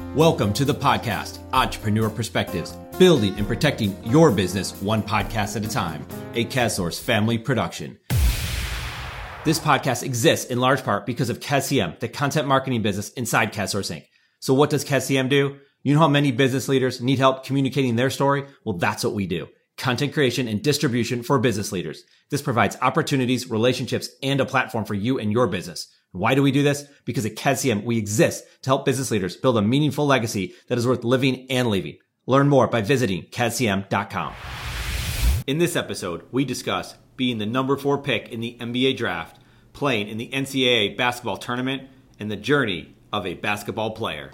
Welcome to the podcast, Entrepreneur Perspectives, building and protecting your business one podcast at a time, a CASSource family production. This podcast exists in large part because of CASCM, the content marketing business inside CASSource Inc. So what does CASCM do? You know how many business leaders need help communicating their story? Well, that's what we do. Content creation and distribution for business leaders. This provides opportunities, relationships, and a platform for you and your business. Why do we do this? Because at CASCM, we exist to help business leaders build a meaningful legacy that is worth living and leaving. Learn more by visiting CASCM.com. In this episode, we discuss being the number 4 pick in the NBA draft, playing in the NCAA basketball tournament, and the journey of a basketball player.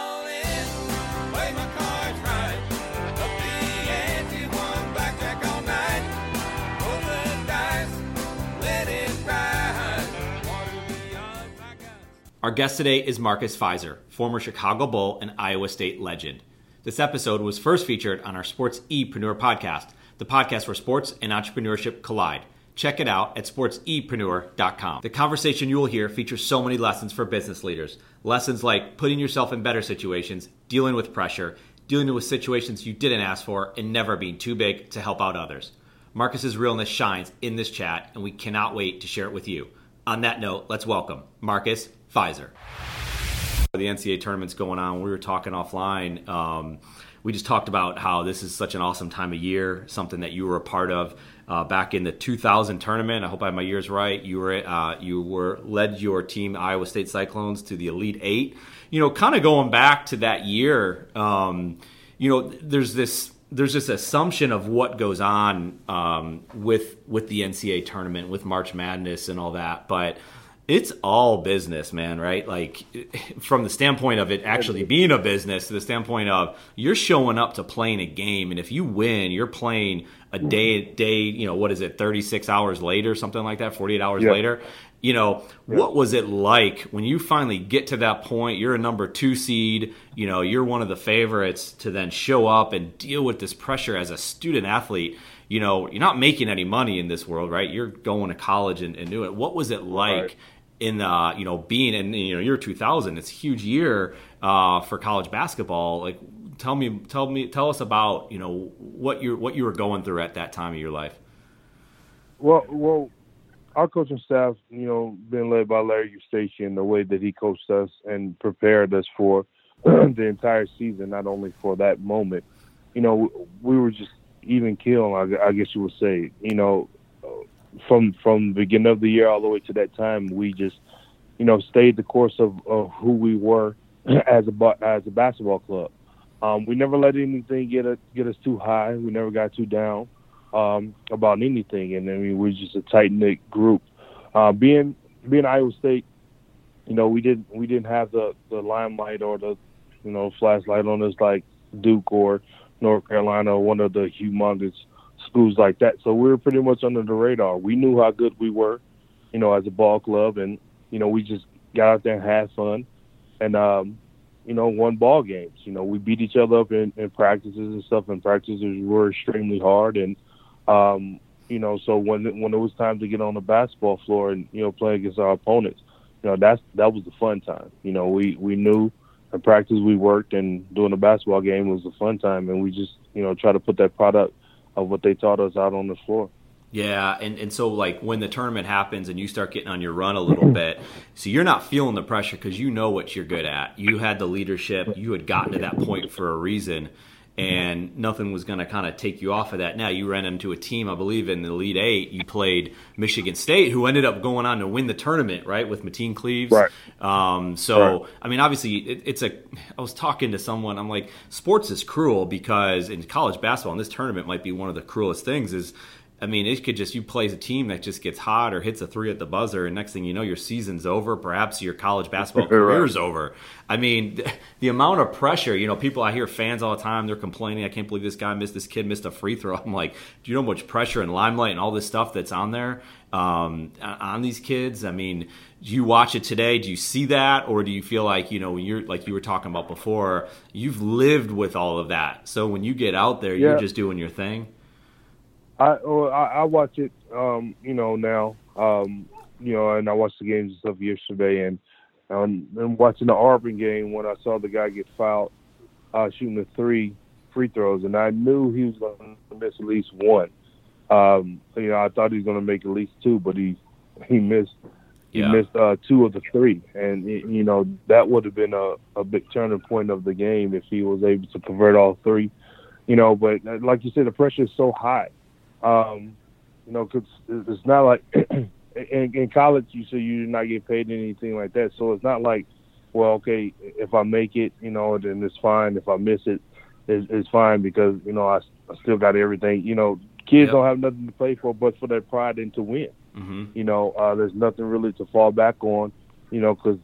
Our guest today is Marcus Fizer, former Chicago Bull and Iowa State legend. This episode was first featured on our Sports Epreneur podcast, the podcast where sports and entrepreneurship collide. Check it out at sportsepreneur.com. The conversation you will hear features so many lessons for business leaders. Lessons like putting yourself in better situations, dealing with pressure, dealing with situations you didn't ask for, and never being too big to help out others. Marcus's realness shines in this chat, and we cannot wait to share it with you. On that note, let's welcome Marcus Fizer. The NCAA tournament's going on. We were talking offline. We just talked about how this is such an awesome time of year, something that you were a part of back in the 2000 tournament. I hope I have my years right. You led your team, Iowa State Cyclones, to the Elite Eight. You know, kind of going back to that year. There's this assumption of what goes on with the NCAA tournament, with March Madness and all that, but it's all business, man, right? Like, from the standpoint of it actually being a business to the standpoint of you're showing up to playing a game, and if you win, you're playing a day, 36 hours later, something like that, 48 hours later. What was it like when you finally get to that point? You're a number 2 seed, you're one of the favorites to then show up and deal with this pressure as a student athlete. You're not making any money in this world, right? You're going to college and doing it. What was it like in being in year 2000? It's a huge year for college basketball. Like, tell us about what you were going through at that time of your life. Well, our coaching staff, being led by Larry Eustachian, the way that he coached us and prepared us for the entire season, not only for that moment, we were just even keel, I guess you would say. From the beginning of the year all the way to that time, we just, stayed the course of who we were as a basketball club. We never let anything get us too high. We never got too down about anything, and we're just a tight knit group. Being Iowa State, we didn't have the limelight or the flashlight on us like Duke or North Carolina or one of the humongous schools like that. So we were pretty much under the radar. We knew how good we were, as a ball club, and we just got out there and had fun, and won ball games. We beat each other up in practices and stuff, and practices were extremely hard, and so when it was time to get on the basketball floor and play against our opponents, that was the fun time. We knew in practice we worked, and doing a basketball game was a fun time, and we just try to put that product of what they taught us out on the floor. Yeah, and so, like, when the tournament happens and you start getting on your run a little bit, so you're not feeling the pressure because you know what you're good at. You had the leadership. You had gotten to that point for a reason, and nothing was going to kind of take you off of that. Now you ran into a team, I believe, in the Elite Eight. You played Michigan State, who ended up going on to win the tournament, right, with Mateen Cleaves. Right. Right. I mean, obviously, I was talking to someone. I'm like, sports is cruel because in college basketball, and this tournament might be one of the cruelest things is, it could just, you play as a team that just gets hot or hits a 3 at the buzzer, and next thing you know, your season's over. Perhaps your college basketball career's over. The amount of pressure, people, I hear fans all the time, they're complaining, I can't believe this kid missed a free throw. I'm like, do you know how much pressure and limelight and all this stuff that's on there on these kids? Do you watch it today? Do you see that? Or do you feel like, when you're, like you were talking about before, you've lived with all of that. So when you get out there, you're just doing your thing? I watch it, now, and I watched the games and stuff yesterday, and And watching the Auburn game when I saw the guy get fouled shooting the 3 free throws, and I knew he was going to miss at least one. I thought he was going to make at least 2, but he missed. He missed 2 of the 3, and that would have been a big turning point of the game if he was able to convert all 3. But like you said, the pressure is so high. Because it's not like in college you say you do not get paid anything like that. So it's not like, well, okay, if I make it, then it's fine. If I miss it, it's fine because I still got everything. Kids don't have nothing to play for but for their pride and to win. Mm-hmm. There's nothing really to fall back on, because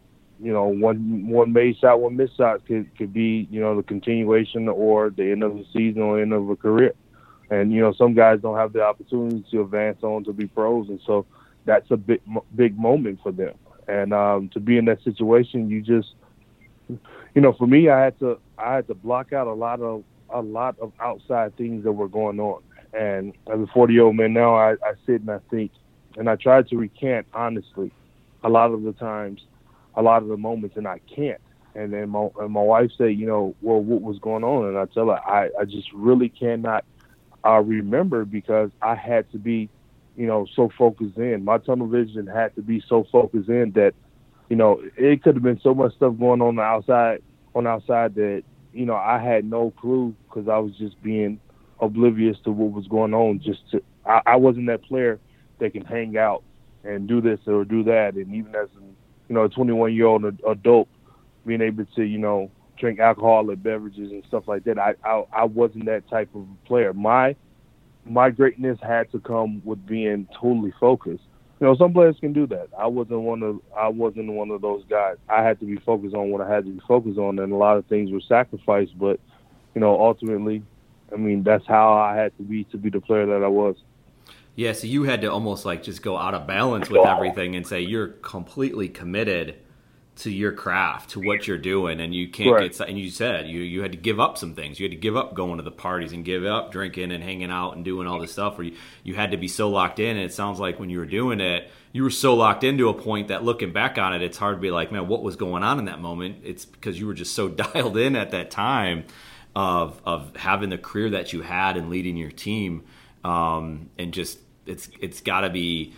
one made shot, one missed shot could be the continuation or the end of the season or end of a career. And some guys don't have the opportunity to advance on to be pros, and so that's a big moment for them. And to be in that situation, you just for me, I had to block out a lot of outside things that were going on. And as a 40-year-old man now, I sit and I think, and I try to recant honestly a lot of the times, a lot of the moments, and I can't. And then my wife said, well, what was going on? And I tell her, I just really cannot remember because I had to be, so focused in. My tunnel vision had to be so focused in that, it could have been so much stuff going on outside that, I had no clue because I was just being oblivious to what was going on. I wasn't that player that can hang out and do this or do that. And even as a 21-year-old adult, being able to, drink alcoholic beverages and stuff like that, I wasn't that type of player. My greatness had to come with being totally focused. Some players can do that. I wasn't one of those guys. I had to be focused on what I had to be focused on, and a lot of things were sacrificed. But ultimately, that's how I had to be the player that I was. Yeah, so you had to almost just go out of balance with everything and say you're completely committed to your craft, to what you're doing, and you can't get. And you said you had to give up some things. You had to give up going to the parties and give up drinking and hanging out and doing all this stuff. Where you had to be so locked in. And it sounds like when you were doing it, you were so locked into a point that looking back on it, it's hard to be like, man, what was going on in that moment? It's because you were just so dialed in at that time of having the career that you had and leading your team, and just it's got to be.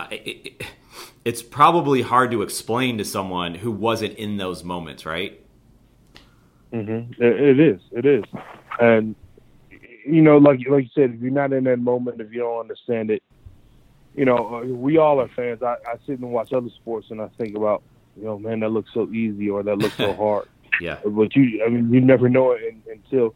It's probably hard to explain to someone who wasn't in those moments, right? Mm-hmm. It is. And, like you said, if you're not in that moment, if you don't understand it, we all are fans. I sit and watch other sports and I think about, man, that looks so easy or that looks so hard. Yeah. But you never know it until,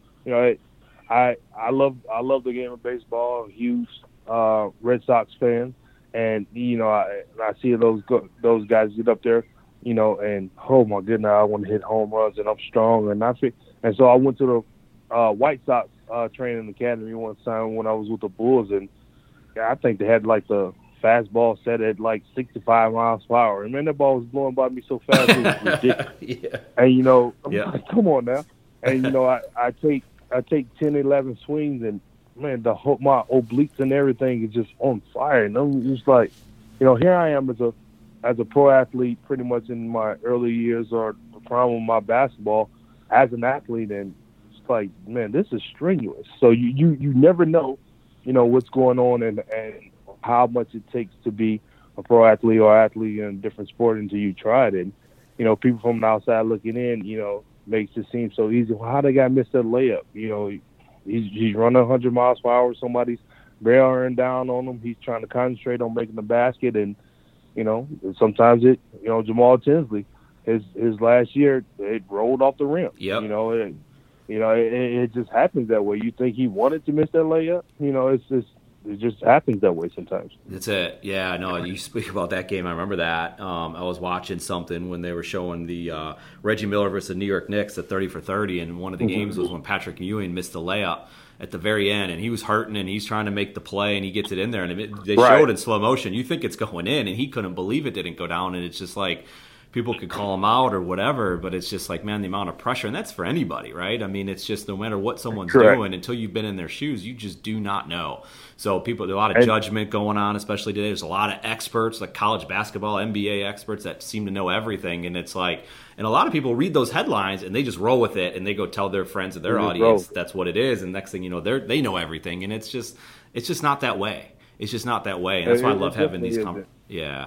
I love the game of baseball. Huge Red Sox fan. And I see those guys get up there, and oh my goodness, I want to hit home runs, and I'm strong, and so I went to the White Sox training academy one time when I was with the Bulls, and I think they had the fastball set at 65 miles per hour, and man, that ball was blowing by me so fast it was ridiculous. Yeah. And I'm like, come on now, and I take 10, 11 swings and. Man, my obliques and everything is just on fire, and I'm just like, here I am as a pro athlete, pretty much in my early years or the prime of my basketball as an athlete, and it's like, man, this is strenuous. So you never know, what's going on and how much it takes to be a pro athlete or athlete in a different sport until you try it, and people from the outside looking in, makes it seem so easy. Well, how they got missed that layup? He's running 100 miles per hour. Somebody's bearing down on him. He's trying to concentrate on making the basket, and sometimes Jamal Tinsley, his last year, it rolled off the rim. Yep. It just happens that way. You think he wanted to miss that layup? It just happens that way sometimes. That's it. Yeah, no, you speak about that game. I remember that. I was watching something when they were showing the Reggie Miller versus the New York Knicks, the 30 for 30, and one of the games was when Patrick Ewing missed the layup at the very end, and he was hurting, and he's trying to make the play, and he gets it in there, and they showed in slow motion. You think it's going in, and he couldn't believe it didn't go down, and it's just like people could call them out or whatever, but it's just like, man, the amount of pressure, and that's for anybody, right? I mean, it's just no matter what someone's doing, until you've been in their shoes, you just do not know. So there's a lot of judgment going on, especially today. There's a lot of experts, like college basketball, NBA experts that seem to know everything, and it's like, and a lot of people read those headlines and they just roll with it, and they go tell their friends and their audience that's what it is, and next thing you know, they know everything, and it's just not that way. It's just not that way, and that's why I love having these yeah.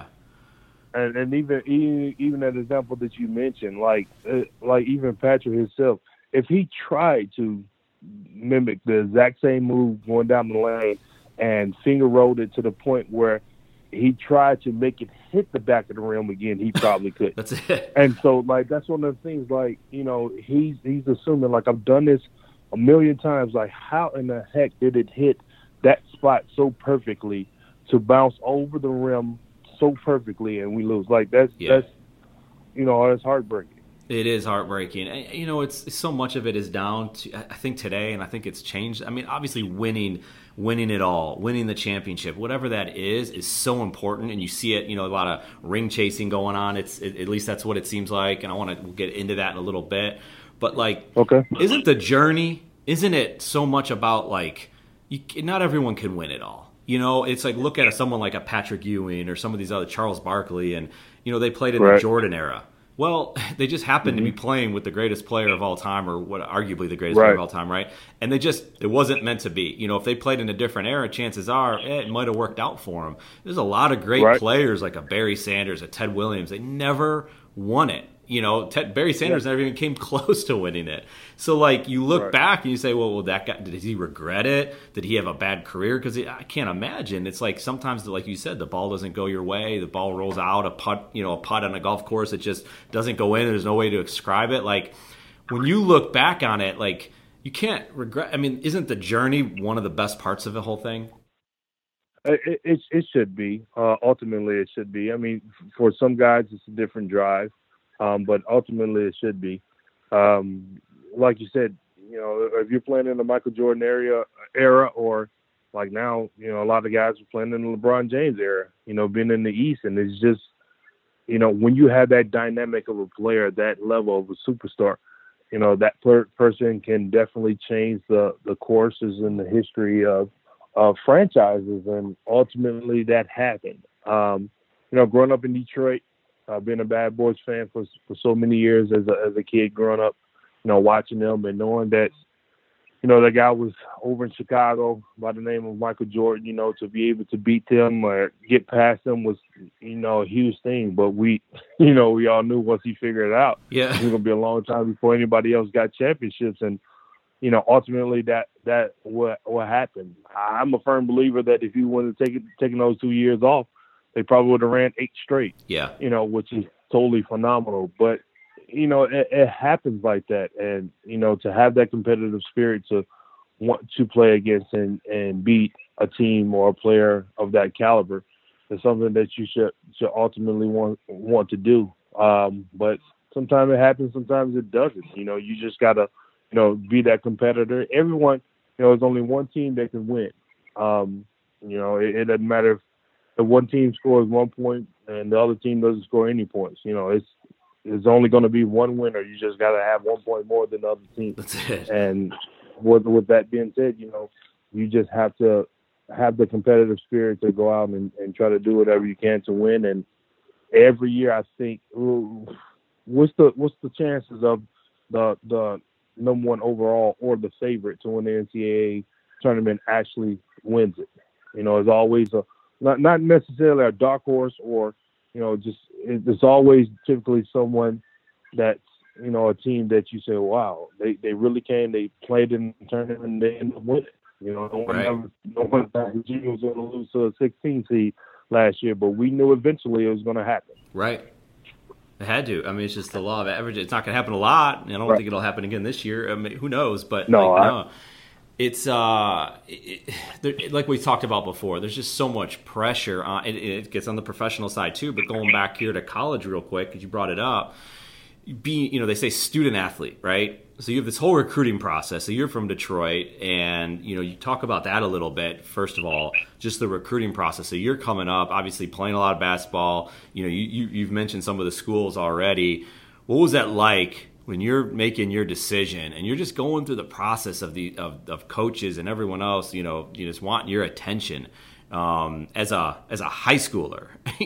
And even that example that you mentioned, like even Patrick himself, if he tried to mimic the exact same move going down the lane and finger rolled it to the point where he tried to make it hit the back of the rim again, he probably could. That's it. And so, like, that's one of the things, like, you know, he's assuming, like, I've done this a million times. Like, how in the heck did it hit that spot so perfectly to bounce over the rim so perfectly and we lose? Like, that's you know, it's heartbreaking. It is heartbreaking. And, you know, it's so much of it is down to, I think, today, and I think it's changed. I mean, obviously winning it all, winning the championship, whatever that is so important. And you see it, you know, a lot of ring chasing going on. At least that's what it seems like. And I want to get into that in a little bit. But, like, isn't the journey, isn't it so much about, like, not everyone can win it all? You know, it's like, look at someone like a Patrick Ewing or some of these other, Charles Barkley, and, you know, they played in the Jordan era. Well, they just happened to be playing with the greatest player of all time, or what arguably the greatest player of all time, right? And it wasn't meant to be. You know, if they played in a different era, chances are it might have worked out for them. There's a lot of great players like a Barry Sanders, a Ted Williams. They never won it. You know, Barry Sanders never even came close to winning it. So, like, you look back and you say, well, that guy, did he regret it? Did he have a bad career? Because I can't imagine. It's like sometimes, like you said, the ball doesn't go your way. The ball rolls out, a putt on a golf course, it just doesn't go in. There's no way to describe it. Like, when you look back on it, like, you can't regret. I mean, isn't the journey one of the best parts of the whole thing? It should be. Ultimately, it should be. I mean, for some guys, it's a different drive. But ultimately it should be. Like you said, you know, if you're playing in the Michael Jordan era, or like now, you know, a lot of guys are playing in the LeBron James era, you know, being in the East. And it's just, you know, when you have that dynamic of a player, that level of a superstar, you know, that person can definitely change the courses in the history of franchises. And ultimately that happened. You know, growing up in Detroit, being a Bad Boys fan for so many years as a kid growing up, you know, watching them and knowing that, you know, that guy was over in Chicago by the name of Michael Jordan, you know, to be able to beat them or get past them was, you know, a huge thing. But we all knew once he figured it out, it was going to be a long time before anybody else got championships. And, you know, ultimately that what happened. I'm a firm believer that if he would have taken those 2 years off, they probably would have ran 8 straight. Yeah. You know, which is totally phenomenal. But, you know, it happens like that. And, you know, to have that competitive spirit to want to play against and beat a team or a player of that caliber is something that you should ultimately want to do. But sometimes it happens, sometimes it doesn't. You know, you just got to, you know, be that competitor. Everyone, you know, there's only one team that can win. You know, it doesn't matter if the one team scores 1 point and the other team doesn't score any points. You know, it's only going to be one winner. You just got to have 1 point more than the other team. That's it. And with that being said, you know, you just have to have the competitive spirit to go out and try to do whatever you can to win. And every year, I think, what's the chances of the number one overall or the favorite to win the NCAA tournament actually wins it? You know, it's always not necessarily a dark horse, or, you know, just it's always typically someone that's, you know, a team that you say, wow, they really came, they played in the tournament and they ended up winning. You know, no one thought Virginia was going to lose to a 16 seed last year, but we knew eventually it was going to happen. Right. It had to. I mean, it's just the law of averages. It's not going to happen a lot. I don't think it'll happen again this year. I mean, who knows? But no. It's like we talked about before, there's just so much pressure on it. It gets on the professional side too, but going back here to college real quick, because you brought it up, they say student athlete, right? So you have this whole recruiting process. So you're from Detroit, and you talk about that a little bit. First of all, just the recruiting process. So you're coming up, obviously playing a lot of basketball. You've mentioned some of the schools already. What was that like when you're making your decision and you're just going through the process of coaches and everyone else? You just want your attention as a high schooler.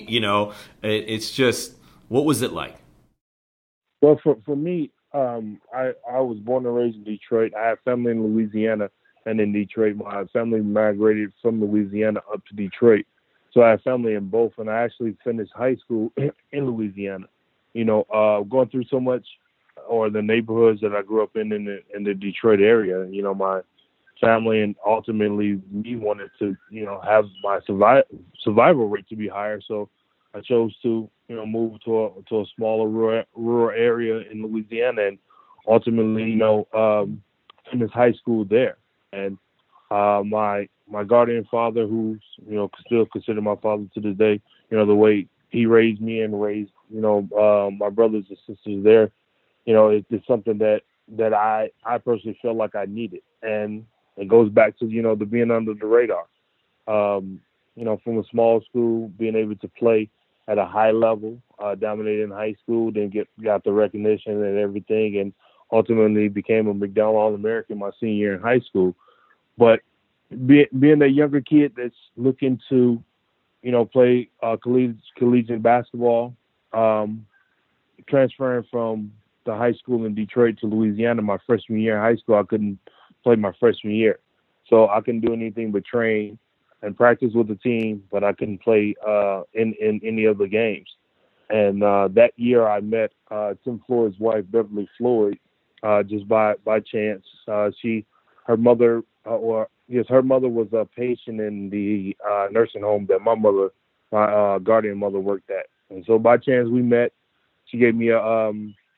It's just, what was it like? Well, for me, I was born and raised in Detroit. I have family in Louisiana and in Detroit. My family migrated from Louisiana up to Detroit. So I have family in both, and I actually finished high school in Louisiana. Going through so much, or the neighborhoods that I grew up in the Detroit area, my family and ultimately me wanted to, have my survival rate to be higher. So I chose to, move to a smaller rural area in Louisiana, and ultimately, finish high school there. And my guardian father, who's still considered my father to this day, the way he raised me and raised my brothers and sisters there, it's something that I personally felt like I needed, and it goes back to the being under the radar. From a small school, being able to play at a high level, dominated in high school, then got the recognition and everything, and ultimately became a McDonald All-American my senior year in high school. But being a younger kid that's looking to, play collegiate basketball, transferring from the high school in Detroit to Louisiana my freshman year in high school, I couldn't play my freshman year. So I couldn't do anything but train and practice with the team, but I couldn't play in any of the games. And that year I met Tim Floyd's wife, Beverly Floyd, just by chance. Her mother was a patient in the nursing home that my guardian mother worked at. And so by chance we met. She gave me a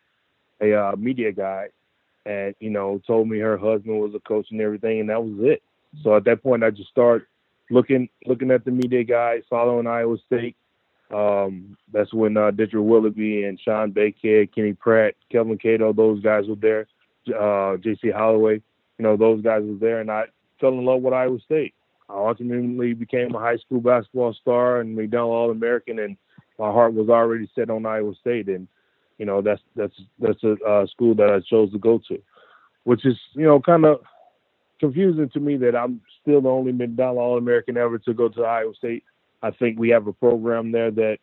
media guide, and told me her husband was a coach and everything, and that was it. So at that point I just started looking at the media guide, following Iowa State. That's when Ditcher Willoughby and Sean Bakehead, Kenny Pratt, Kelvin Cato, those guys were there. J.C. Holloway, those guys were there, and I fell in love with Iowa State. I ultimately became a high school basketball star and McDonald All-American, and my heart was already set on Iowa State. And that's a school that I chose to go to, which is kind of confusing to me that I'm still the only McDonald All-American ever to go to Iowa State. I think we have a program there that,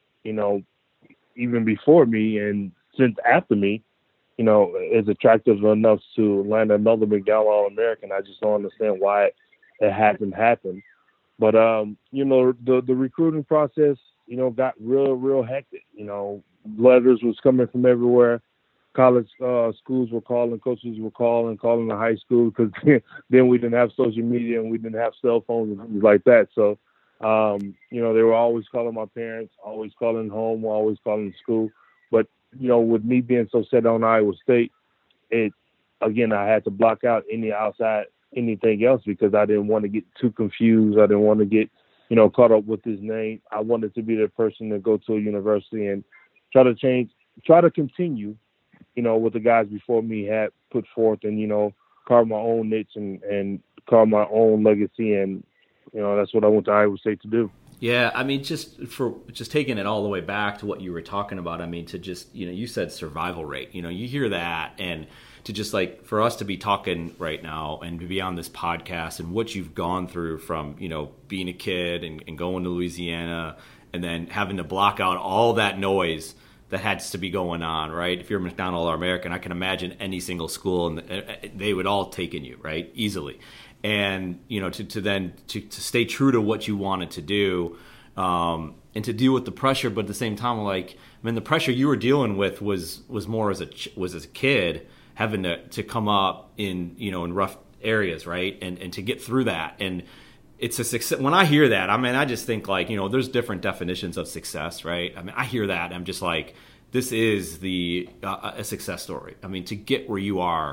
even before me and since after me, is attractive enough to land another McDonald All-American. I just don't understand why it hasn't happened. But, the recruiting process, got real hectic. Letters was coming from everywhere. College schools were calling, coaches were calling the high school, because then we didn't have social media and we didn't have cell phones and things like that. So, they were always calling my parents, always calling home, always calling school. But, with me being so set on Iowa State, I had to block out anything else, because I didn't want to get too confused. I didn't want to get, caught up with his name. I wanted to be the person to go to a university and try to continue, what the guys before me had put forth, and, carve my own niche and carve my own legacy. And, that's what I went to Iowa State to do. Yeah, I mean, just taking it all the way back to what you were talking about, I mean, to just, you said survival rate, you hear that, and to just for us to be talking right now and to be on this podcast and what you've gone through from, being a kid and going to Louisiana and then having to block out all that noise that has to be going on, right? If you're a McDonald All-American, I can imagine any single school, and they would all take in you, right, easily. And to stay true to what you wanted to do, and to deal with the pressure, but at the same time, the pressure you were dealing with was more as a kid, having to come up in in rough areas, right, and to get through that. And it's a success. When I hear that, I mean, I just think there's different definitions of success, right? I mean, I hear that, and I'm just this is a success story. I mean, to get where you are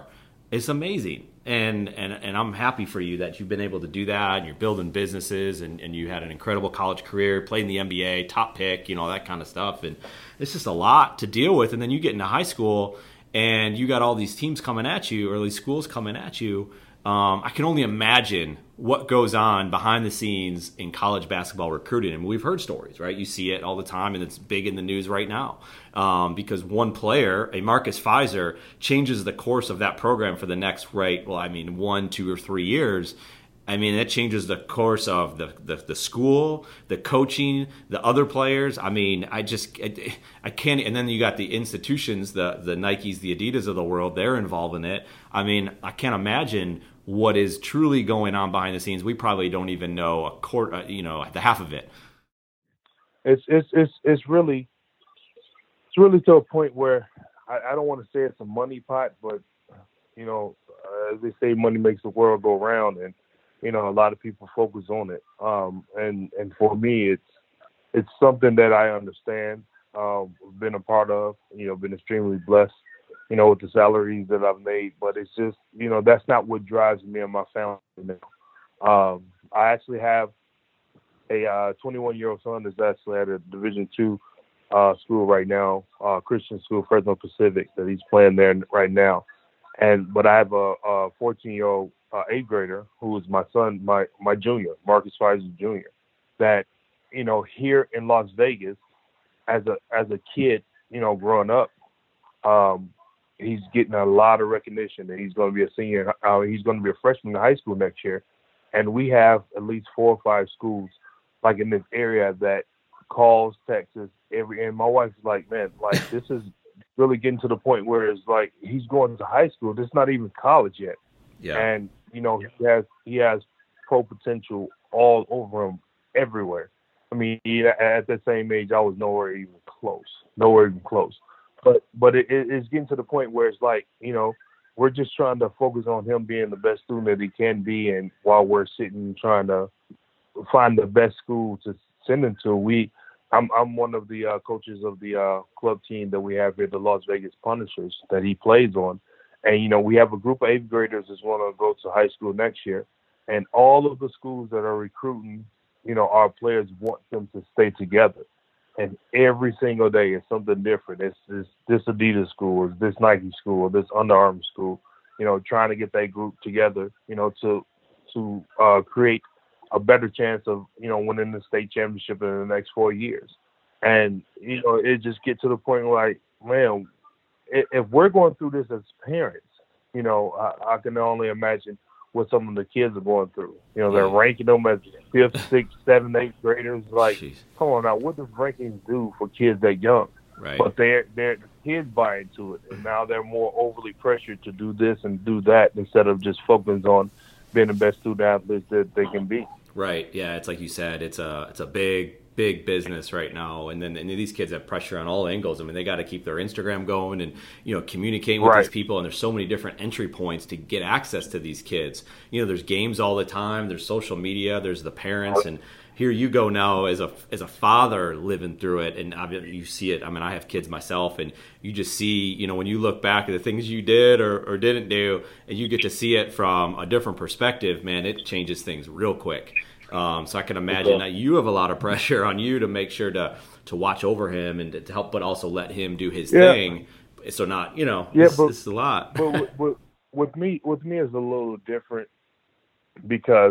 It's amazing. And I'm happy for you that you've been able to do that and you're building businesses and you had an incredible college career, played in the NBA, top pick, that kind of stuff. And it's just a lot to deal with. And then you get into high school and you got all these teams coming at you, or at least schools coming at you. I can only imagine what goes on behind the scenes in college basketball recruiting. And we've heard stories, right? You see it all the time, and it's big in the news right now because one player, a Marcus Fizer, changes the course of that program for the next, 1, 2, or 3 years. It changes the course of the school, the coaching, the other players. I can't. And then you got the institutions, the Nikes, the Adidas of the world. They're involved in it. I can't imagine what is truly going on behind the scenes. We probably don't even know the half of it. It's really to a point where I don't want to say it's a money pot, but as they say, money makes the world go round, and a lot of people focus on it. And for me, it's something that I understand, been a part of, been extremely blessed, with the salaries that I've made, but it's just, that's not what drives me and my family now. I actually have a 21-year-old son that's actually at a Division II school right now, Christian school, Fresno Pacific, that he's playing there right now. But I have a 14-year-old 8th grader who is my son, my junior, Marcus Fizer Jr., that, here in Las Vegas as a kid, growing up, he's getting a lot of recognition, and he's going to be a senior. He's going to be a freshman in high school next year. And we have at least 4 or 5 schools like in this area that calls Texas and my wife's like, man, like this is really getting to the point where it's like he's going to high school. This is not even college yet. Yeah. And he has pro potential all over him everywhere. At that same age, I was nowhere even close. But it's getting to the point where it's like, we're just trying to focus on him being the best student that he can be, and while we're sitting trying to find the best school to send him to, I'm one of the coaches of the club team that we have here, the Las Vegas Punishers, that he plays on. And, we have a group of 8th graders that's going to go to high school next year. And all of the schools that are recruiting, our players want them to stay together. And every single day is something different. It's this Adidas school, it's this Nike school, this Under Armour school, trying to get that group together, to create a better chance of, winning the state championship in the next 4 years. And, it just get to the point like, man, if we're going through this as parents, I can only imagine what some of the kids are going through. They're ranking them as 5th, 6th, 7th, 8th graders. Like, Jeez. Come on now, what does rankings do for kids that young? Right. But they're kids buy into it, and now they're more overly pressured to do this and do that instead of just focusing on being the best student athletes that they can be. Right. Yeah. It's like you said, it's a big business right now. And these kids have pressure on all angles. They got to keep their Instagram going and, communicating with these people. And there's so many different entry points to get access to these kids. There's games all the time. There's social media. There's the parents. And here you go now as a father living through it. And obviously you see it. I have kids myself, and you just see, when you look back at the things you did or didn't do, and you get to see it from a different perspective, man, it changes things real quick. So I can imagine that you have a lot of pressure on you to make sure to watch over him and to help, but also let him do his thing. So not, this is a lot. But with me, it's a little different because,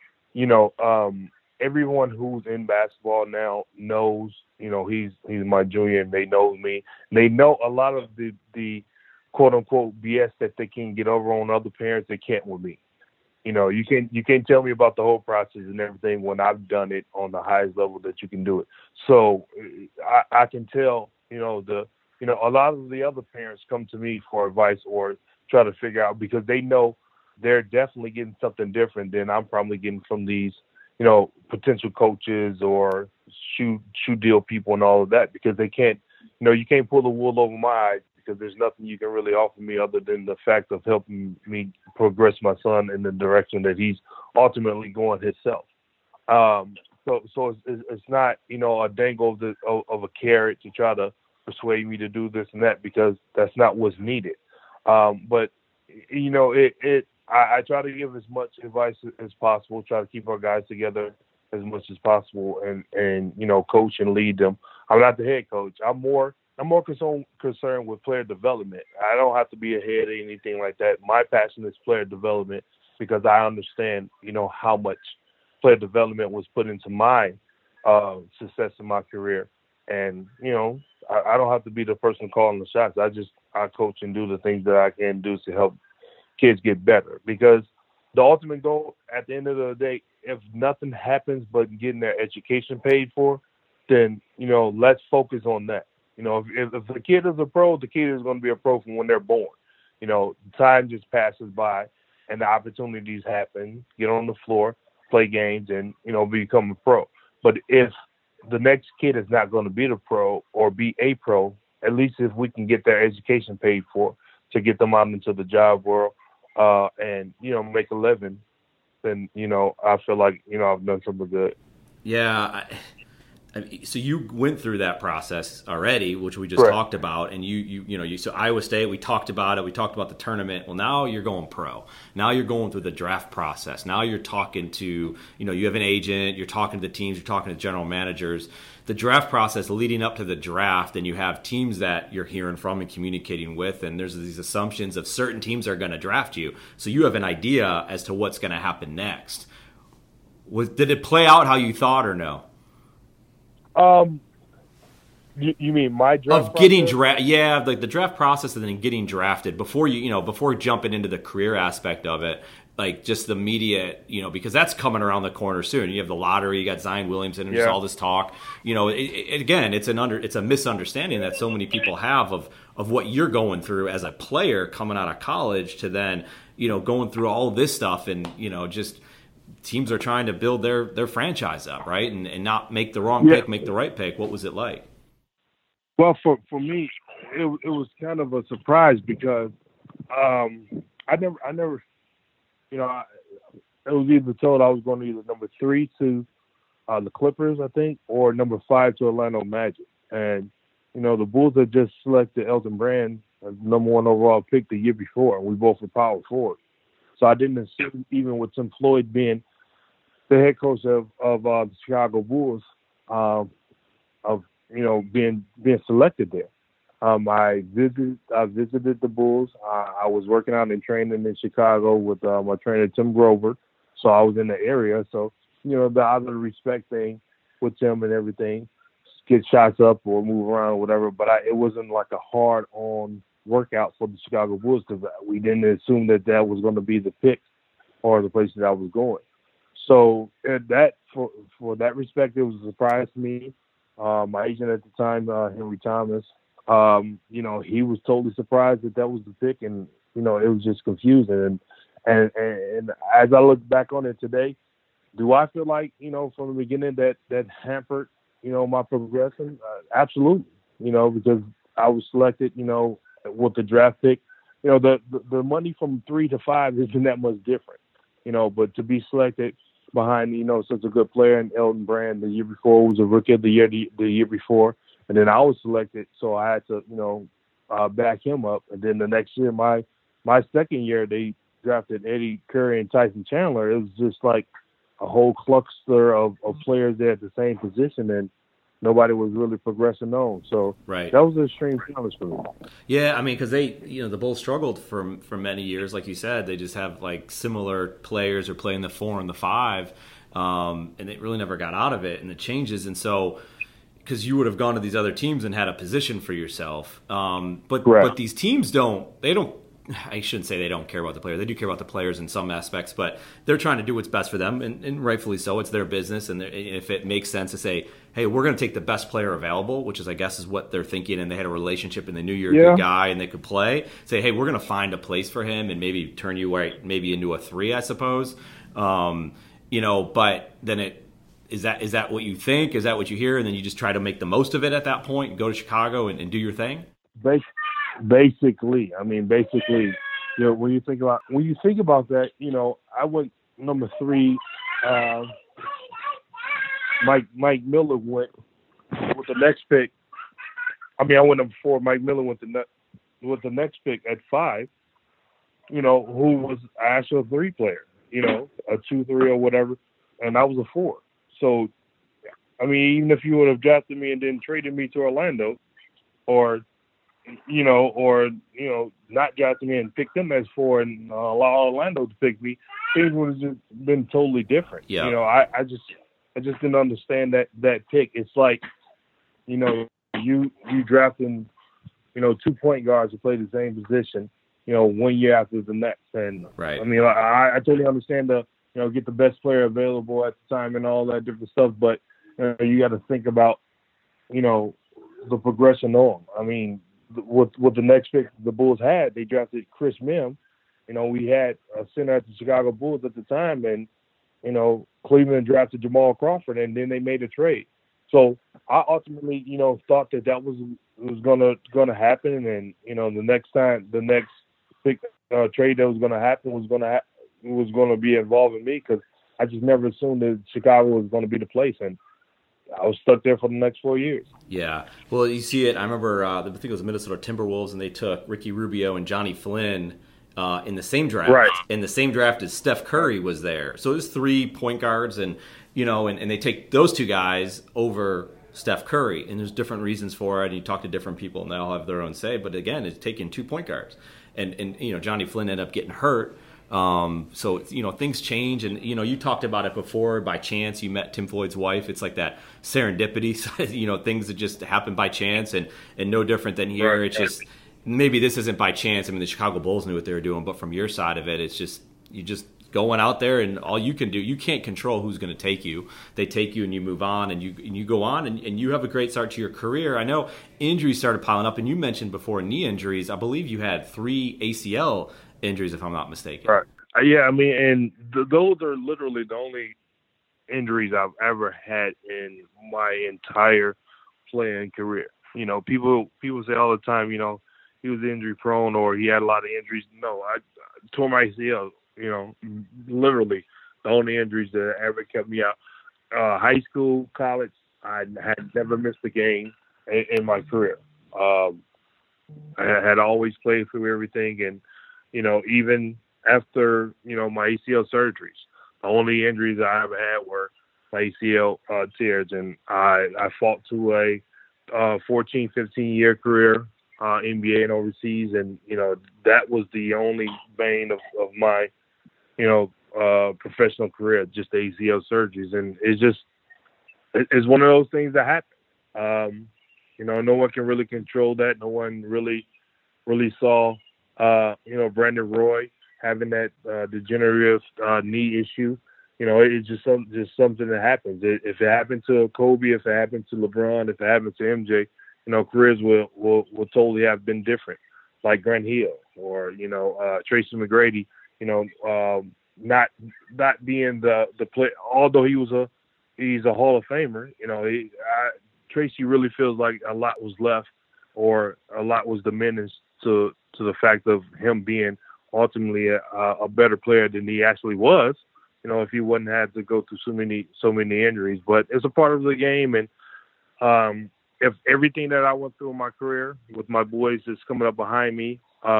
everyone who's in basketball now knows, he's my junior, and they know me. They know a lot of the quote unquote BS that they can get over on other parents they can't with me. You can't tell me about the whole process and everything when I've done it on the highest level that you can do it. So I can tell, a lot of the other parents come to me for advice or try to figure out, because they know they're definitely getting something different than I'm probably getting from these, potential coaches or shoe deal people and all of that, because they can't, you can't pull the wool over my eyes, because there's nothing you can really offer me other than the fact of helping me progress my son in the direction that he's ultimately going himself. So it's not, a dangle of a carrot to try to persuade me to do this and that, because that's not what's needed. But, I try to give as much advice as possible. Try to keep our guys together as much as possible, and coach and lead them. I'm not the head coach. I'm more concerned with player development. I don't have to be a head or anything like that. My passion is player development because I understand, how much player development was put into my success in my career. And, I don't have to be the person calling the shots. I coach and do the things that I can do to help kids get better. Because the ultimate goal at the end of the day, if nothing happens but getting their education paid for, then, let's focus on that. If the kid is a pro, the kid is going to be a pro from when they're born. Time just passes by and the opportunities happen, get on the floor, play games, and, become a pro. But if the next kid is not going to be the pro or be a pro, at least if we can get their education paid for to get them out into the job world and, make a living, then, I feel like, I've done something good. Yeah. So you went through that process already, which we just talked about, and so Iowa State, we talked about it. We talked about the tournament. Well, now you're going pro. Now you're going through the draft process. Now you're talking to, you have an agent. You're talking to the teams. You're talking to general managers. The draft process leading up to the draft, and you have teams that you're hearing from and communicating with, and there's these assumptions of certain teams are going to draft you. So you have an idea as to what's going to happen next. Did it play out how you thought or no? You mean my draft of getting drafted? Yeah, like the draft process and then getting drafted before before jumping into the career aspect of it, like just the immediate, because that's coming around the corner soon. You have the lottery, you got Zion Williamson, and just all this talk. Again, it's a misunderstanding that so many people have of what you're going through as a player coming out of college to then going through all this stuff and just. Teams are trying to build their franchise up, right, and not make the wrong pick, make the right pick. What was it like? Well, for me, it was kind of a surprise because I never, it was either told I was going to either number 3 to the Clippers, I think, or number 5 to Orlando Magic, and the Bulls had just selected Elton Brand as number 1 overall pick the year before, and we both were power forwards. So I didn't assume, even with Tim Floyd being the head coach of the Chicago Bulls, of being selected there. I visited the Bulls. I was working out and training in Chicago with my trainer Tim Grover, so I was in the area. So the other respect thing with Tim and everything, get shots up or move around or whatever. But it wasn't like a hard on workout for the Chicago Bulls because we didn't assume that was going to be the pick or the place that I was going. So that for that respect, it was a surprise to me. My agent at the time, Henry Thomas, he was totally surprised that was the pick, and it was just confusing. And as I look back on it today, do I feel like from the beginning that hampered my progression? Absolutely. Because I was selected, with the draft pick, the money from 3 to 5 isn't that much different, but to be selected behind, such a good player in Elton Brand the year before, was a rookie of the year, the year before. And then I was selected. So I had to, back him up. And then the next year, my second year, they drafted Eddie Curry and Tyson Chandler. It was just like a whole cluster of players there at the same position. And nobody was really progressing on. So that was an extreme challenge for me. Yeah, I mean, because they, the Bulls struggled for many years. Like you said, they just have like similar players who play in the 4 and the 5, and they really never got out of it. And the changes, and so because you would have gone to these other teams and had a position for yourself, but these teams don't. I shouldn't say they don't care about the player. They do care about the players in some aspects, but they're trying to do what's best for them, and rightfully so. It's their business, and if it makes sense to say, hey, we're going to take the best player available, which is, I guess, is what they're thinking, and they had a relationship and they knew you're a good guy and they could play, say, hey, we're going to find a place for him and maybe turn you maybe into a 3, I suppose. But then is that what you think? Is that what you hear? And then you just try to make the most of it at that point and go to Chicago and do your thing? Basically, when you think about that, I went number 3. Mike Miller went with the next pick. I went number 4. Mike Miller went with the next pick at 5. who was actually a 3 player, a 2-3 or whatever, and I was a 4. So, I mean, even if you would have drafted me and then traded me to Orlando, or not drafted me and picked them as 4 and allow Orlando to pick me, things would have just been totally different. Yeah. I just didn't understand that pick. It's like, you drafting, 2 point guards to play the same position, 1 year after the next. And right. I mean, I totally understand get the best player available at the time and all that different stuff, but you got to think about, the progression on. I mean, with the next pick the Bulls had, they drafted Chris Mihm. We had a center at the Chicago Bulls at the time, and Cleveland drafted Jamal Crawford, and then they made a trade. So I ultimately, thought that was gonna happen, and the next big trade that was gonna happen was gonna be involving me, because I just never assumed that Chicago was gonna be the place, and I was stuck there for the next 4 years. Yeah. Well, you see it. I remember, I think it was the Minnesota Timberwolves, and they took Ricky Rubio and Johnny Flynn in the same draft. Right. In the same draft as Steph Curry was there. So it was 3 point guards, and and they take those 2 guys over Steph Curry, and there's different reasons for it, and you talk to different people, and they all have their own say. But again, it's taking 2 point guards, and Johnny Flynn ended up getting hurt. So things change, and you talked about it before. By chance, you met Tim Floyd's wife. It's like that serendipity, things that just happen by chance, and no different than here. Right. It's just maybe this isn't by chance. I mean, the Chicago Bulls knew what they were doing, but from your side of it, it's just you just going out there, and all you can do, you can't control who's going to take you. They take you, and you move on, and you go on, and you have a great start to your career. I know injuries started piling up, and you mentioned before knee injuries. I believe you had 3 ACL injuries, if I'm not mistaken. Right. Yeah, I mean, and those are literally the only injuries I've ever had in my entire playing career. People say all the time, he was injury prone or he had a lot of injuries. No, I tore my ACL. Literally the only injuries that ever kept me out. High school, college, I had never missed a game in my career. I had always played through everything, and even after my ACL surgeries, the only injuries I ever had were my ACL tears, and I fought to a 14, 15-year career, NBA and overseas, and that was the only vein of my professional career, just the ACL surgeries, and it's one of those things that happen. No one can really control that. No one really saw Brandon Roy having that degenerative knee issue. It's just something that happens. If it happened to Kobe, if it happened to LeBron, if it happened to MJ, careers will totally have been different. Like Grant Hill or Tracy McGrady. Not being the play, although he's a Hall of Famer. Tracy really feels like a lot was left, or a lot was diminished to the fact of him being ultimately a better player than he actually was, if he wouldn't have to go through so many injuries. But it's a part of the game, and if everything that I went through in my career with my boys that's coming up behind me,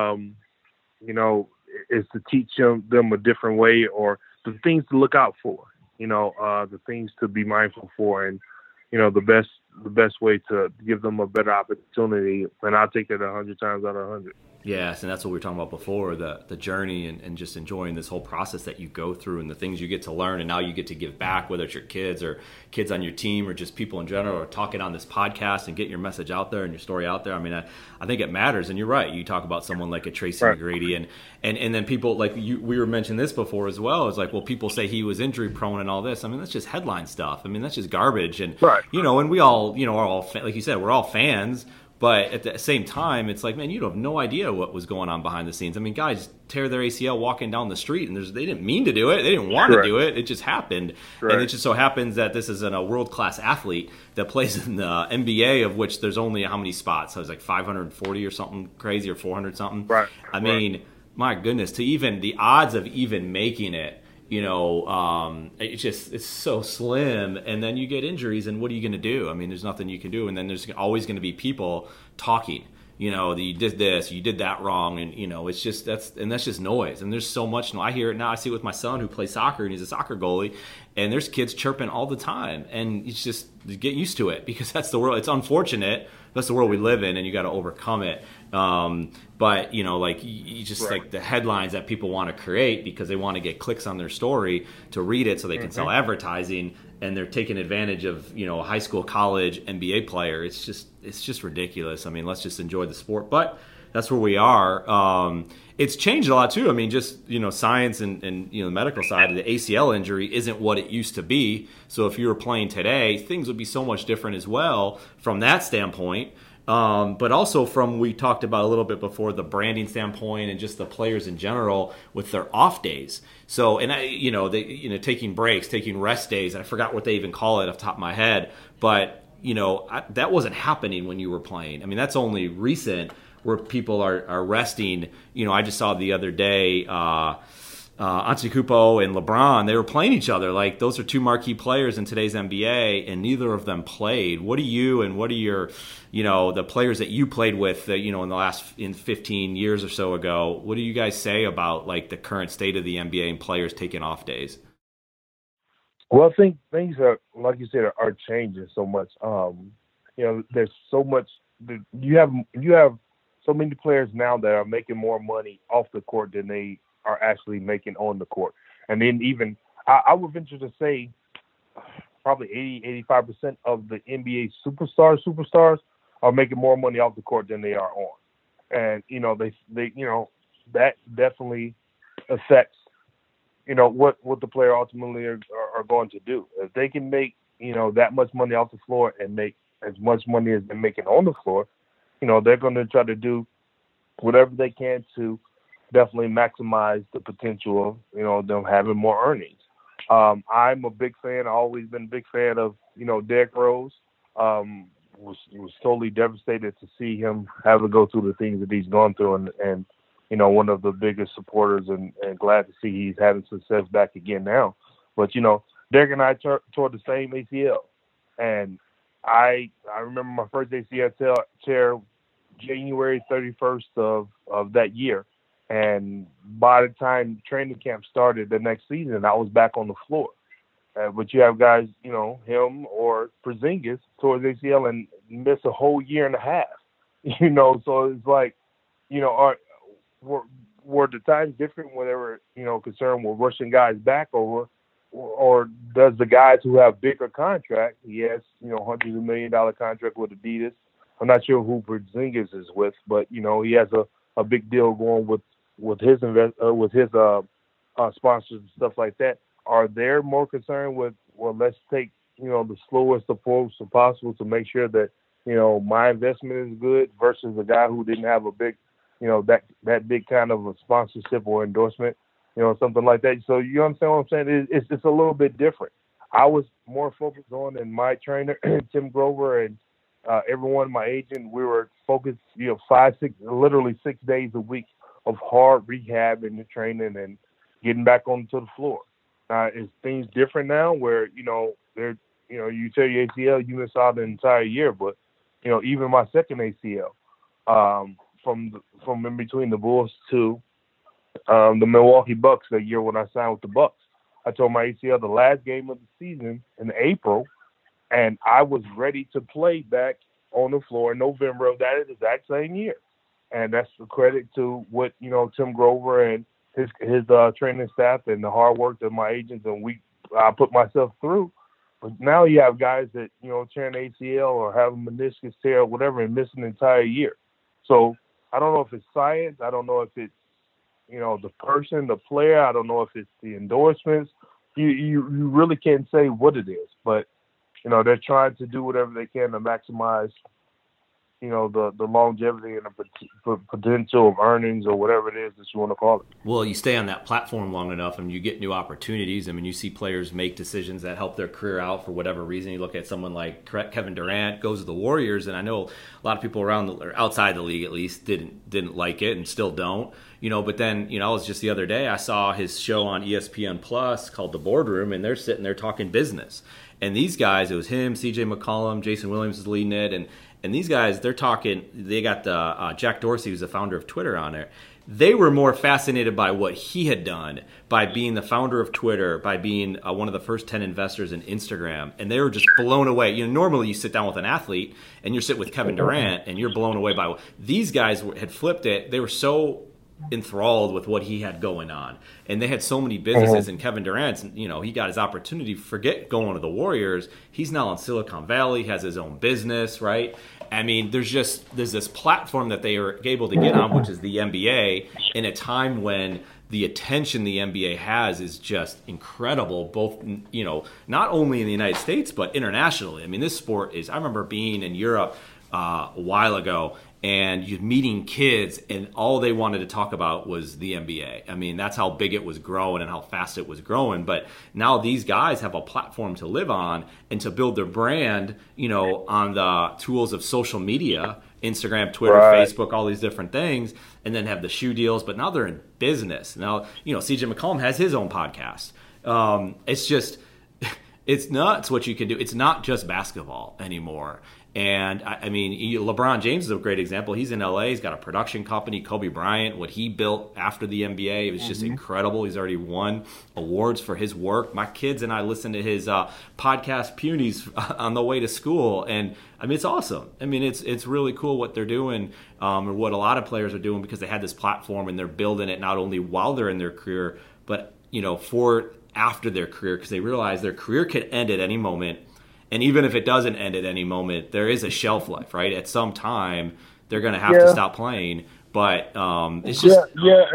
is to teach them a different way, or the things to look out for, the things to be mindful for, and the best way to give them a better opportunity. And I'll take that 100 times out of 100. Yes, and that's what we were talking about before, the journey and just enjoying this whole process that you go through and the things you get to learn, and now you get to give back, whether it's your kids or kids on your team or just people in general, or talking on this podcast and getting your message out there and your story out there. I mean, I think it matters, and you're right. You talk about someone like a Tracy McGrady, and then people like we were mentioning this before as well. It's like, well, people say he was injury prone and all this. I mean, that's just headline stuff. I mean, that's just garbage, and and we all are all like you said, we're all fans. But at the same time, it's like, man, you have no idea what was going on behind the scenes. I mean, guys tear their ACL walking down the street, and they didn't mean to do it. They didn't want to do it. It just happened. And it just so happens that this is a world-class athlete that plays in the NBA, of which there's only how many spots? So it's like 540 or something crazy, or 400 something. I mean, my goodness, to even the odds of even making it, it's so slim, and then you get injuries, and what are you going to do? I mean, there's nothing you can do, and then there's always going to be people talking, you did this, you did that wrong, and it's just that's just noise. And there's so much. I hear it now. I see it with my son who plays soccer, and he's a soccer goalie, and there's kids chirping all the time, and it's just get used to it because that's the world. It's unfortunate. That's the world we live in, and you got to overcome it. But you just like the headlines that people want to create because they want to get clicks on their story to read it so they can sell advertising, and they're taking advantage of a high school, college, NBA player. It's just ridiculous. I mean, let's just enjoy the sport. But that's where we are. It's changed a lot too. I mean, just science and the medical side of the ACL injury isn't what it used to be. So if you were playing today, things would be so much different as well from that standpoint. But also we talked about a little bit before, the branding standpoint and just the players in general with their off days. So, and taking breaks, taking rest days. I forgot what they even call it off the top of my head, but that wasn't happening when you were playing. I mean, that's only recent where people are resting. I just saw the other day, Antetokounmpo and LeBron, they were playing each other. Like, those are two marquee players in today's NBA, and neither of them played. What are your, the players that you played with, in the last 15 years or so ago, what do you guys say about like the current state of the NBA and players taking off days? Well, I think things are, like you said, are changing so much. There's so much. You have so many players now that are making more money off the court than they are actually making on the court. And then even, I would venture to say, probably 80-85% of the NBA superstars are making more money off the court than they are on. And, they that definitely affects, what the player ultimately are going to do. If they can make, that much money off the floor and make as much money as they're making on the floor, they're going to try to do whatever they can to definitely maximize the potential of, them having more earnings. I'm a big fan. I've always been a big fan of, Derrick Rose. Was totally devastated to see him have to go through the things that he's gone through, and one of the biggest supporters, and glad to see he's having success back again now. But, Derrick and I tore the same ACL, and I remember my first ACL tear January 31st of that year. And by the time training camp started the next season, I was back on the floor. But you have guys, him or Porzingis towards ACL and miss a whole year and a half. So it's like, were the times different when they were, concerned with rushing guys back, or does the guys who have bigger contracts, he has, hundreds of $1 million contract with Adidas. I'm not sure who Porzingis is with, but he has a big deal going with his sponsors and stuff like that. Are they more concerned with, well, let's take the slowest approach possible to make sure that my investment is good, versus a guy who didn't have a big that big kind of a sponsorship or endorsement, something like that. So you understand what I'm saying? It's a little bit different. I was more focused on, and my trainer Tim Grover and everyone, my agent, we were focused, 6 days a week of hard rehab and training and getting back onto the floor. Is things different now where, they're, you tear your ACL, you miss out the entire year. But, even my second ACL, from in between the Bulls to the Milwaukee Bucks that year when I signed with the Bucks, I tore my ACL the last game of the season in April, and I was ready to play back on the floor in November of that exact same year. And that's a credit to what, Tim Grover and his training staff and the hard work that my agents and I put myself through. But now you have guys that, tearing ACL or have a meniscus tear or whatever and missing an entire year. So I don't know if it's science. I don't know if it's, the person, the player. I don't know if it's the endorsements. You really can't say what it is. But, they're trying to do whatever they can to maximize, the longevity and the potential of earnings or whatever it is that you want to call it. Well, you stay on that platform long enough and you get new opportunities. I mean, you see players make decisions that help their career out for whatever reason. You look at someone like Kevin Durant goes to the Warriors, and I know a lot of people or outside the league at least didn't like it and still don't. But then, it was just the other day I saw his show on ESPN Plus called The Boardroom, and they're sitting there talking business. And these guys, it was him, CJ McCollum, Jason Williams is leading it, And these guys, they're talking, they got the Jack Dorsey, who's the founder of Twitter, on there. They were more fascinated by what he had done, by being the founder of Twitter, by being one of the first 10 investors in Instagram. And they were just blown away. You know, normally you sit down with an athlete and you're sitting with Kevin Durant and you're blown away by these guys had flipped it. They were so enthralled with what he had going on, and they had so many businesses. And Kevin Durant's, you know, he got his opportunity. Forget going to the Warriors. He's now in Silicon Valley, has his own business, right? I mean, there's this platform that they are able to get on, which is the NBA, in a time when the attention the NBA has is just incredible, both, you know, not only in the United States, but internationally. I mean, this sport is, I remember being in Europe a while ago, and you're meeting kids, and all they wanted to talk about was the NBA. I mean, that's how big it was growing and how fast it was growing. But now these guys have a platform to live on and to build their brand, you know, on the tools of social media, Instagram, Twitter, Facebook, all these different things, and then have the shoe deals. But now they're in business. Now, you know, CJ McCollum has his own podcast. It's just, it's nuts what you can do. It's not just basketball anymore. And, I mean, LeBron James is a great example. He's in L.A. He's got a production company, Kobe Bryant, what he built after the NBA. It was just incredible. He's already won awards for his work. My kids and I listen to his podcast, Punies, on the way to school. And, I mean, it's awesome. I mean, it's really cool what they're doing, or what a lot of players are doing, because they had this platform and they're building it not only while they're in their career, but, you know, for after their career, because they realize their career could end at any moment. And even if it doesn't end at any moment, there is a shelf life, right? At some time, they're going to have to stop playing. But it's just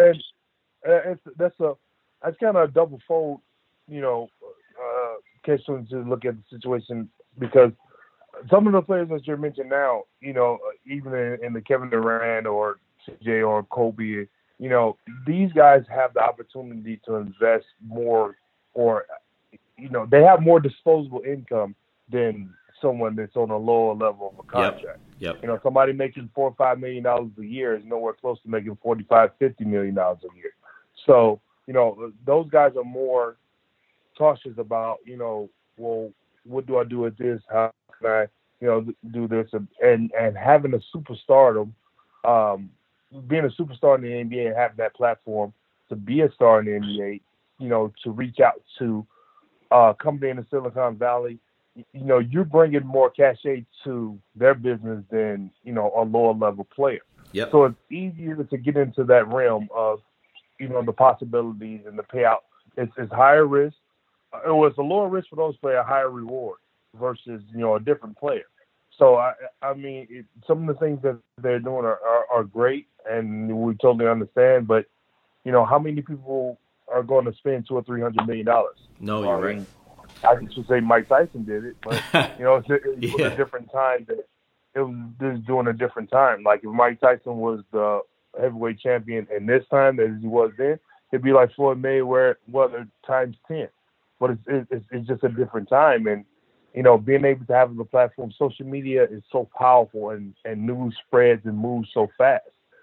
and that's kind of a double fold, you know, case to look at the situation, because some of the players that you're mentioning now, you know, even in the Kevin Durant or CJ or Kobe, you know, these guys have the opportunity to invest more, or, you know, they have more disposable income than someone that's on a lower level of a contract. Yep. You know, somebody making $4 or $5 million a year is nowhere close to making $45-50 million a year. So, you know, those guys are more cautious about, you know, well, what do I do with this? How can I, you know, do this? And having a superstardom, being a superstar in the NBA and having that platform to be a star in the NBA, you know, to reach out to a company in the Silicon Valley, you know, you're bringing more cachet to their business than, you know, a lower level player. Yep. So it's easier to get into that realm of, you know, the possibilities and the payout. It's higher risk. It was a lower risk for those players, a higher reward versus, you know, a different player. So, I mean, some of the things that they're doing are great, and we totally understand. But, you know, how many people are going to spend $200 or $300 million? No, you're right. I should say Mike Tyson did it, but, you know, it was a different time. That it was just during a different time. Like, if Mike Tyson was the heavyweight champion in this time as he was then, it'd be like Floyd Mayweather times 10. But it's just a different time. And, you know, being able to have the platform, social media is so powerful, and news spreads and moves so fast.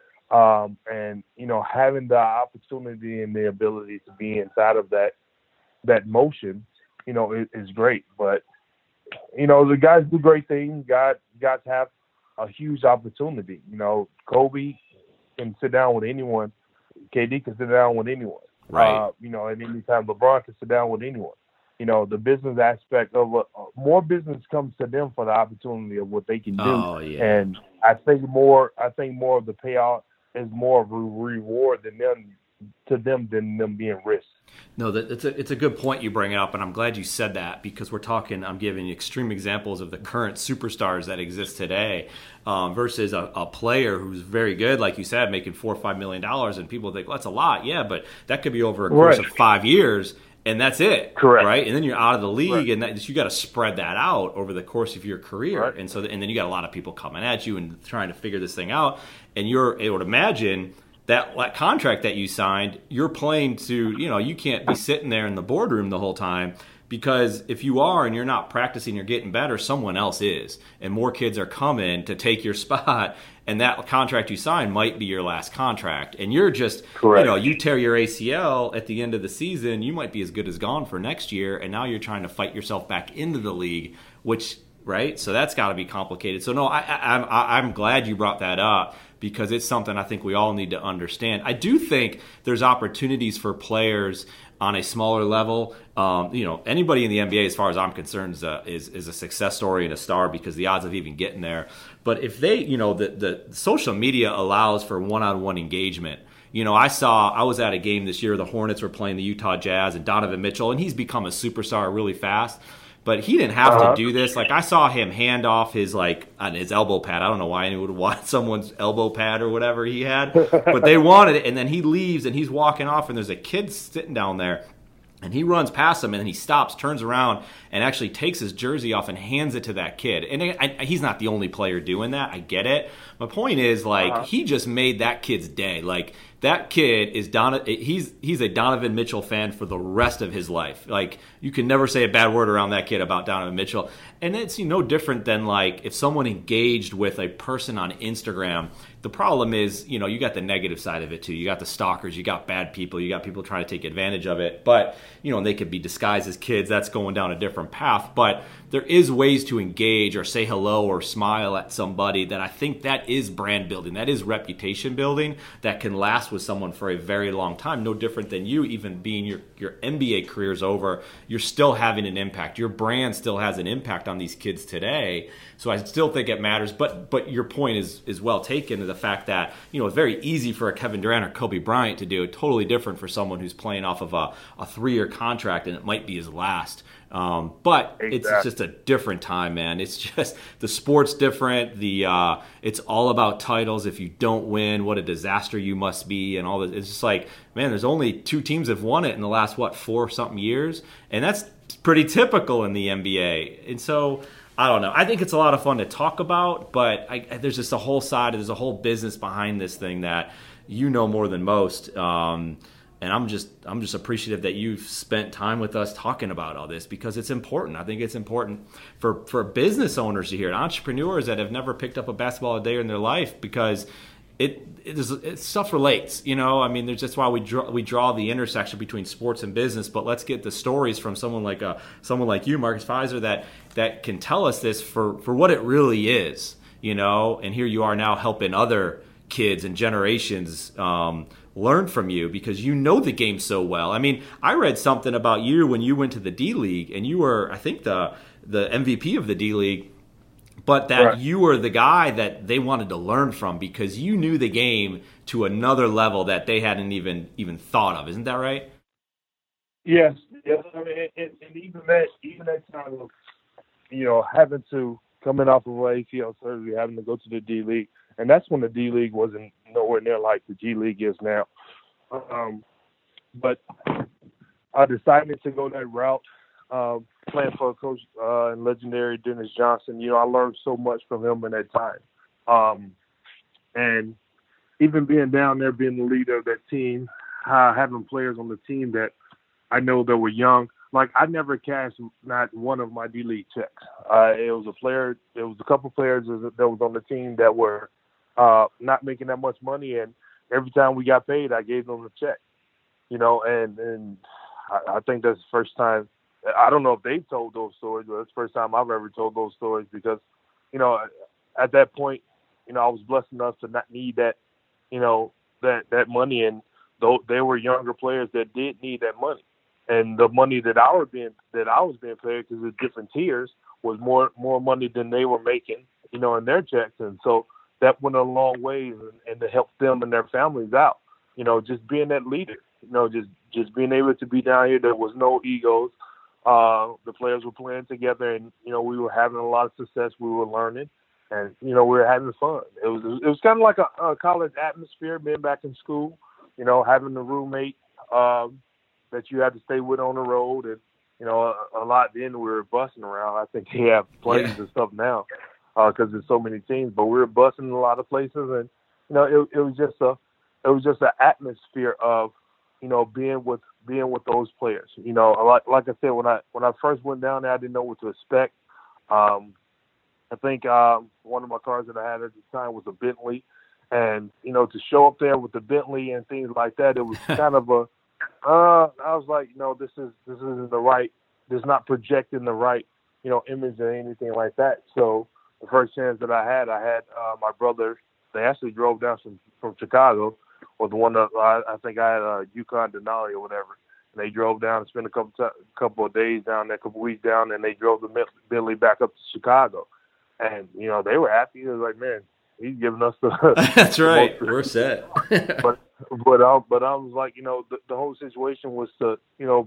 And, you know, having the opportunity and the ability to be inside of that motion, you know, is great. But, you know, the guys do great things. Guys have a huge opportunity. You know, Kobe can sit down with anyone. KD can sit down with anyone. Right. You know, at any time, LeBron can sit down with anyone. You know, the business aspect of more business comes to them for the opportunity of what they can do. Oh, yeah. And I think more of the payout is more of a reward than them being risked. No, it's a good point you bring up, and I'm glad you said that, because I'm giving you extreme examples of the current superstars that exist today, versus a player who's very good, like you said, making $4 or $5 million, and people think, well, that's a lot. Yeah, but that could be over a course of 5 years, and that's it. Correct. Right? And then you're out of the league, and you got to spread that out over the course of your career. Right. And then you got a lot of people coming at you and trying to figure this thing out, and you're able to imagine that contract that you signed, you're playing to, you know, you can't be sitting there in the boardroom the whole time, because if you are and you're not practicing, you're getting better, someone else is. And more kids are coming to take your spot, and that contract you signed might be your last contract. And you're just, correct. You know, you tear your ACL at the end of the season, you might be as good as gone for next year, and now you're trying to fight yourself back into the league, which right? So that's got to be complicated. So no, I'm glad you brought that up because it's something I think we all need to understand. I do think there's opportunities for players on a smaller level. Anybody in the NBA, as far as I'm concerned, is a success story and a star because the odds of even getting there. But if they, the social media allows for one-on-one engagement. I was at a game this year. The Hornets were playing the Utah Jazz and Donovan Mitchell, and he's become a superstar really fast. But he didn't have to do this. Like I saw him hand off his on his elbow pad. I don't know why anyone would want someone's elbow pad or whatever he had, but they wanted it. And then he leaves and he's walking off, and there's a kid sitting down there. And he runs past him, and then he stops, turns around, and actually takes his jersey off and hands it to that kid. And he's not the only player doing that. I get it. My point is, he just made that kid's day. Like, that kid is he's a Donovan Mitchell fan for the rest of his life. Like, you can never say a bad word around that kid about Donovan Mitchell. And it's no different than, if someone engaged with a person on Instagram. The problem is, you got the negative side of it too. You got the stalkers, you got bad people, you got people trying to take advantage of it. But, they could be disguised as kids. That's going down a different path. But there is ways to engage or say hello or smile at somebody that I think that is brand building. That is reputation building that can last with someone for a very long time. No different than you, even being your NBA career's over, you're still having an impact. Your brand still has an impact on these kids today. So I still think it matters. But your point is well taken to the fact that, it's very easy for a Kevin Durant or Kobe Bryant to do it. Totally different for someone who's playing off of a 3-year contract and it might be his last. But exactly. It's just a different time, man. It's just the sport's different. It's all about titles. If you don't win, what a disaster you must be, and all this. It's just man, there's only 2 teams have won it in the last 4-something years, and that's pretty typical in the NBA. And so I don't know. I think it's a lot of fun to talk about, but there's just a whole side. There's a whole business behind this thing that more than most. And I'm just appreciative that you've spent time with us talking about all this because it's important. I think it's important for business owners to hear it, entrepreneurs that have never picked up a basketball a day in their life because it stuff relates. That's why we draw the intersection between sports and business. But let's get the stories from someone like you, Marcus Fizer, that can tell us this for what it really is. And here you are now helping other kids and generations learn from you because the game so well. I read something about you when you went to the D-League and you were, I think, the MVP of the D-League, but that right. You were the guy that they wanted to learn from because you knew the game to another level that they hadn't even thought of. Isn't that right? Yes. And even that time of, having to coming off of ACL surgery, having to go to the D-League. And that's when the D-League wasn't nowhere near like the G-League is now. But I decided to go that route, playing for a coach and legendary Dennis Johnson. I learned so much from him in that time. And even being down there, being the leader of that team, having players on the team that I know that were young. I never cashed not one of my D-League checks. It was a couple players that was on the team that were not making that much money, and every time we got paid, I gave them a check. And I think that's the first time. I don't know if they told those stories, but it's the first time I've ever told those stories because, at that point, I was blessed enough to not need that, that money, and there were younger players that did need that money. And the money that I was being paid, because it's different tiers, was more money than they were making, in their checks. And so that went a long way and to help them and their families out. Just being that leader, just being able to be down here. There was no egos. The players were playing together, and we were having a lot of success. We were learning, and we were having fun. It was kind of like a college atmosphere, being back in school. Having a roommate that you had to stay with on the road, and a lot then we were bussing around. I think they have planes and stuff now because there's so many teams, but we were bussing a lot of places, and it was just an atmosphere of being with those players. Like I said, when I first went down there, I didn't know what to expect. I think one of my cars that I had at the time was a Bentley, and to show up there with the Bentley and things like that, it was kind of a I was like, this isn't the right. This is not projecting the right image or anything like that. So the first chance that I had my brother. They actually drove down from Chicago, or the one that I think I had Yukon Denali or whatever. And they drove down and spent a couple of days down there, a couple of weeks down, and they drove the Bentley back up to Chicago. And they were happy. It was like, man, he's giving us the. That's right. We're set. but I was like, the whole situation was to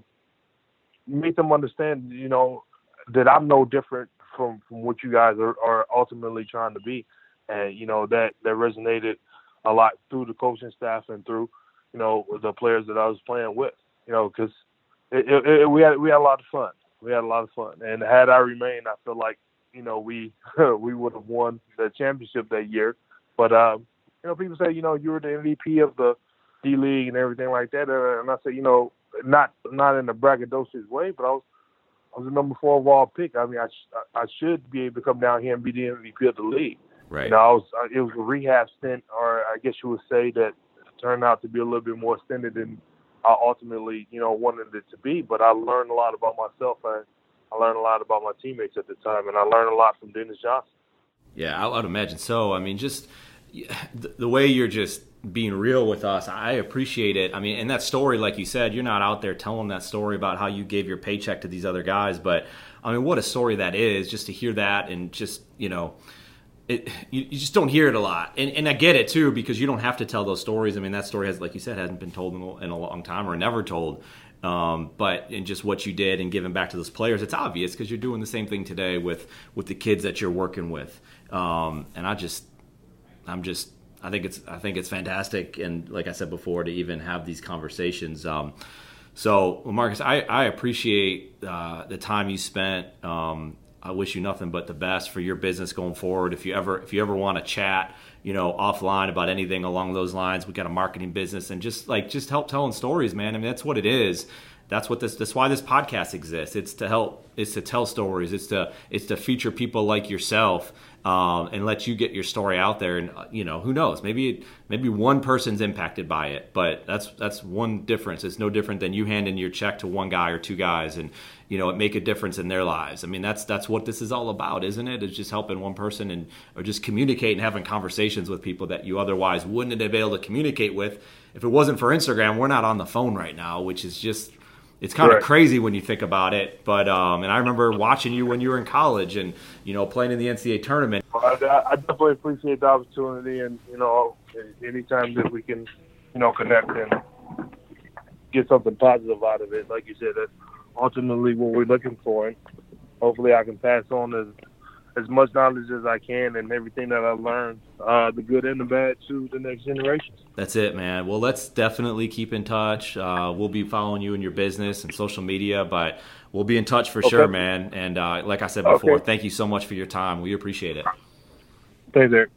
make them understand, that I'm no different from what you guys are ultimately trying to be. And, that resonated a lot through the coaching staff and through, the players that I was playing with, because we had a lot of fun. We had a lot of fun. And had I remained, I feel like, we would have won the championship that year. But, people say, you were the MVP of the D-League and everything like that. And I say, not in a braggadocious way, but I was the number 4 overall pick. I mean, I should be able to come down here and be the MVP of the league. Right. It was a rehab stint, or I guess you would say that turned out to be a little bit more extended than I ultimately, wanted it to be. But I learned a lot about myself, and I learned a lot about my teammates at the time, and I learned a lot from Dennis Johnson. Yeah, I would imagine so. I mean, just the way you're just being real with us, I appreciate it. I mean, and that story, like you said, you're not out there telling that story about how you gave your paycheck to these other guys, but I mean, what a story that is, just to hear that and just, you just don't hear it a lot. And I get it, too, because you don't have to tell those stories. I mean, that story, like you said, hasn't been told in a long time or never told. But in just what you did and giving back to those players, it's obvious because you're doing the same thing today with the kids that you're working with. And I think it's fantastic. And like I said before, to even have these conversations. So, Marcus, I appreciate the time you spent. I wish you nothing but the best for your business going forward. If you ever want to chat, offline about anything along those lines, we got a marketing business, and just help telling stories, man. I mean, that's what it is. That's why this podcast exists. It's to tell stories. It's to feature people like yourself, and let you get your story out there. And who knows? Maybe one person's impacted by it, but that's one difference. It's no different than you handing your check to one guy or two guys, and it make a difference in their lives. I mean, that's what this is all about, isn't it? It's just helping one person or just communicating, having conversations with people that you otherwise wouldn't have been able to communicate with if it wasn't for Instagram. We're not on the phone right now, which is just. It's kind of crazy when you think about it, but and I remember watching you when you were in college and playing in the NCAA tournament. I definitely appreciate the opportunity, and anytime that we can connect and get something positive out of it, like you said, that's ultimately what we're looking for. And hopefully, I can pass on as much knowledge as I can and everything that I've learned, the good and the bad, to the next generations. That's it, man. Well, let's definitely keep in touch. We'll be following you in your business and social media, but we'll be in touch for sure, man. And like I said before, thank you so much for your time. We appreciate it. Thanks, Eric.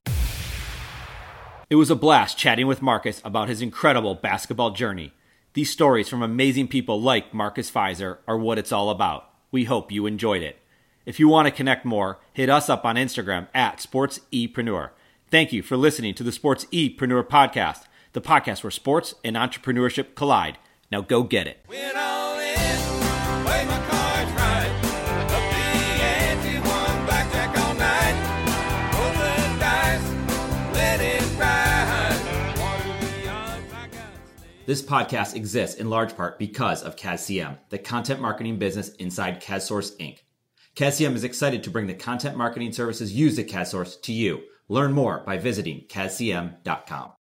It was a blast chatting with Marcus about his incredible basketball journey. These stories from amazing people like Marcus Fizer are what it's all about. We hope you enjoyed it. If you want to connect more, hit us up on Instagram @SportsEpreneur. Thank you for listening to the Sports Epreneur Podcast, the podcast where sports and entrepreneurship collide. Now go get it. Win all in, play my cards right. Up the ante, one blackjack all night. Roll the dice, let it ride. This podcast exists in large part because of CASCM, the content marketing business inside CASSource Inc. CASCM is excited to bring the content marketing services used at CASSource to you. Learn more by visiting CASCM.com.